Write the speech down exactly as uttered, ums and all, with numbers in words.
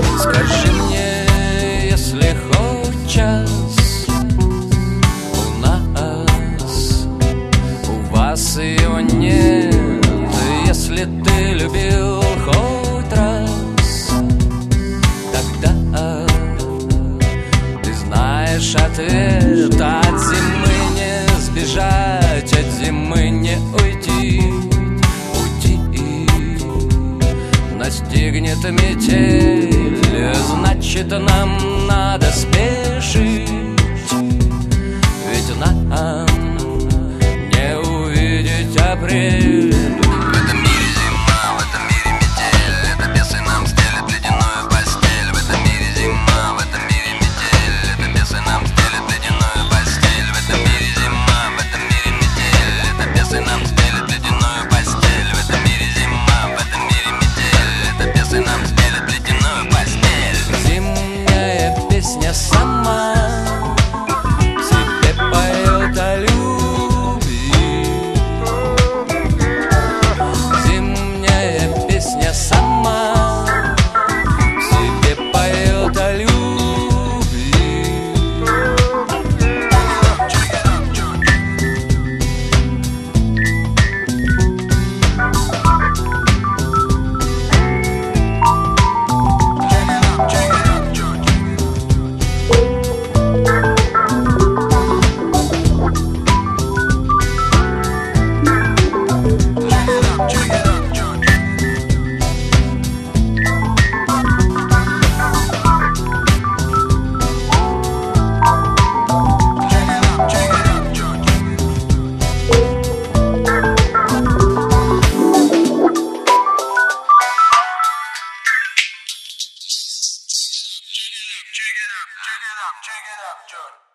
Скажи мне, если хоть час у нас, у вас его нет. Если ты любил хоть раз, тогда ты знаешь ответ. От зимы не сбежать, от зимы не уйти. Настигнет метель, значит, нам надо спешить. Ведь нам не увидеть апрель. В этом мире зима, в этом мире метель. Это бесы нам стелят ледяную постель. В этом мире зима, в этом мире метель. Это бесы нам стелят ледяную постель. В этом мире зима, в этом мире метель. Это бесы нам стелят ледяную постель. В этом мире зима, в этом мире метель. Бесы нам стелят ледяную постель. Зимняя песня сама себе поет о любви. Зимняя песня сама себе поет о любви. Check it up, check it up, check it up, John.